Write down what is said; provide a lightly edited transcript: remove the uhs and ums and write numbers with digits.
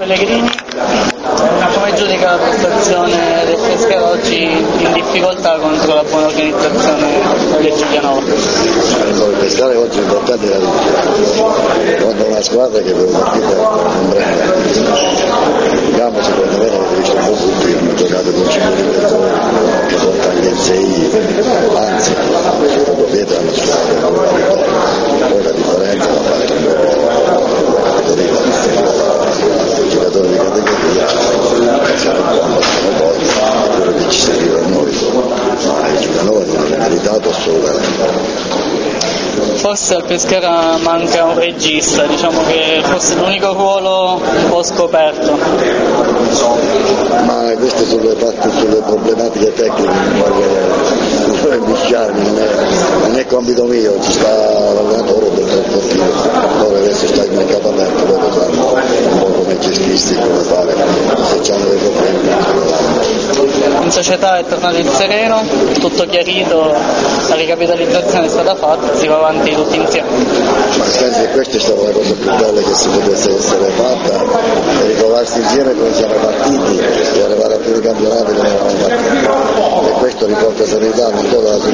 Pellegrini, come giudica la prestazione del Pescara oggi in difficoltà contro la buona organizzazione del Giulianova? Il Pescara oggi è importante la vittoria contro una squadra che per una partita non prende. Il campo secondo me non è visto un po' tutti, hanno giocato con 5 giocatori che porta anche il 6, anzi sotto Pietro hanno sfruttato una vittoria. Poi la differenza l'ha fatto un po' la categoria, i giocatori di categoria siamo buoni poi quello che ci serviva a noi, ma il Giulianova non è meritato assolutamente. Forse al Pescara manca un regista, diciamo che forse è l'unico ruolo un po' scoperto. Ma queste sono le problematiche tecniche, non sono ambisciani, non è compito mio, ci sta l'allenatore del sportivo, poi adesso sta il mercato aperto, poi lo sanno un po' come gestirsi, come fare, se hanno dei problemi. In società è tornato il sereno, tutto chiarito, la ricapitalizzazione è stata fatta, si va avanti tutti insieme. Ma se questa è stata la cosa più bella che si potesse essere fatta, e ritrovarsi insieme come siamo partiti e arrivare a più campionati come eravamo partiti. E questo riporta serenità non solo alla